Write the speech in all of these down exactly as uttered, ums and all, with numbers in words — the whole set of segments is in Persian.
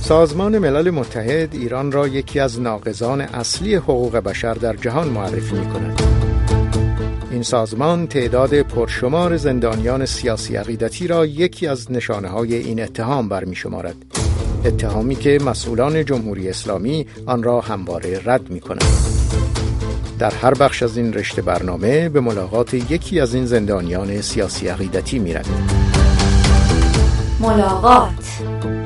سازمان ملل متحد ایران را یکی از ناقضان اصلی حقوق بشر در جهان معرفی می‌کند. این سازمان تعداد پرشمار زندانیان سیاسی عقیدتی را یکی از نشانه‌های این اتهام برمی‌شمارد. اتهامی که مسئولان جمهوری اسلامی آن را همواره رد می‌کنند. در هر بخش از این رشته برنامه به ملاقات یکی از این زندانیان سیاسی عقیدتی می‌رویم. ملاقات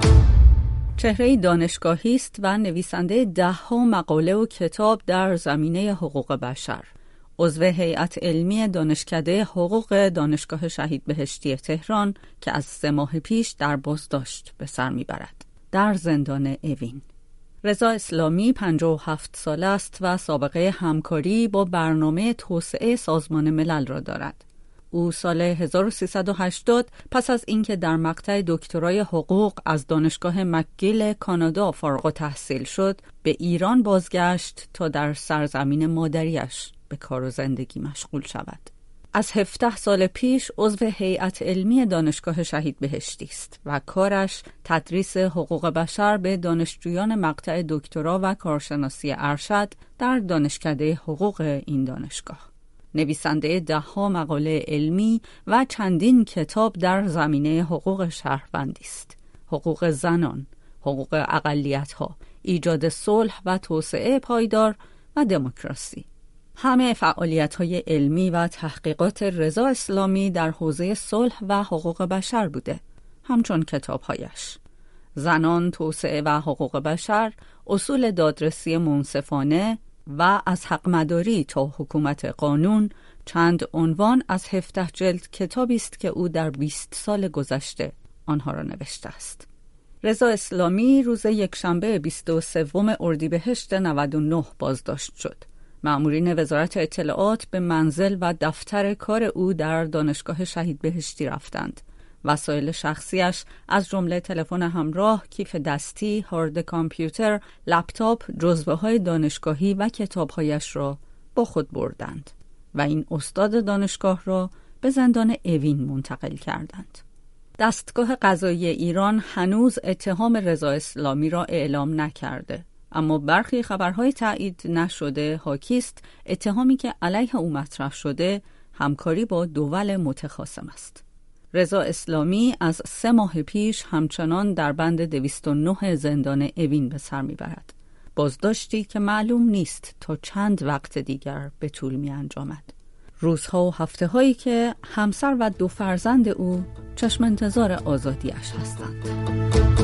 چهره دانشگاهی است و نویسنده ده‌ها مقاله و کتاب در زمینه حقوق بشر. عضو هیئت علمی دانشکده حقوق دانشگاه شهید بهشتی تهران که از سه ماه پیش در بازداشت به سر میبرد در زندان اوین. رضا اسلامی پنجاه و هفت ساله است و سابقه همکاری با برنامه توسعه سازمان ملل را دارد. او سال هزار و سیصد و هشتاد پس از اینکه در مقطع دکترای حقوق از دانشگاه مکگیل کانادا فارغ التحصیل شد، به ایران بازگشت تا در سرزمین مادریش به کار و زندگی مشغول شود. از هفده سال پیش عضو هیئت علمی دانشگاه شهید بهشتی است و کارش تدریس حقوق بشر به دانشجویان مقطع دکترا و کارشناسی ارشد در دانشکده حقوق این دانشگاه. نویسنده ده‌ها مقاله علمی و چندین کتاب در زمینه حقوق شهروندی است. حقوق زنان، حقوق اقلیت‌ها، ایجاد صلح و توسعه پایدار و دموکراسی. همه فعالیت‌های علمی و تحقیقات رضا اسلامی در حوزه صلح و حقوق بشر بوده، همچون کتاب‌هایش: زنان، توسعه و حقوق بشر، اصول دادرسی منصفانه و از حق مداری تا حکومت قانون، چند عنوان از هفده جلد کتابی است که او در بیست سال گذشته آنها را نوشته است. رضا اسلامی روز یکشنبه بیست و سوم اردیبهشت نود و نه بازداشت شد. مأمورین وزارت اطلاعات به منزل و دفتر کار او در دانشگاه شهید بهشتی رفتند. وسایل شخصیش از جمله تلفن همراه، کیف دستی، هارد کامپیوتر، لپتاپ، جزوه‌های دانشگاهی و کتاب‌هایش را با خود بردند و این استاد دانشگاه را به زندان اوین منتقل کردند. دستگاه قضایی ایران هنوز اتهام رضا اسلامی را اعلام نکرده، اما برخی خبرهای تایید نشده حاکی است اتهامی که علیه او مطرح شده همکاری با دول متخاصم است. رضا اسلامی از سه ماه پیش همچنان در بند دویست و نه زندان اوین به سر میبرد. بازداشتی که معلوم نیست تا چند وقت دیگر به طول می انجامد. روزها و هفته هایی که همسر و دو فرزند او چشم انتظار آزادیش هستند.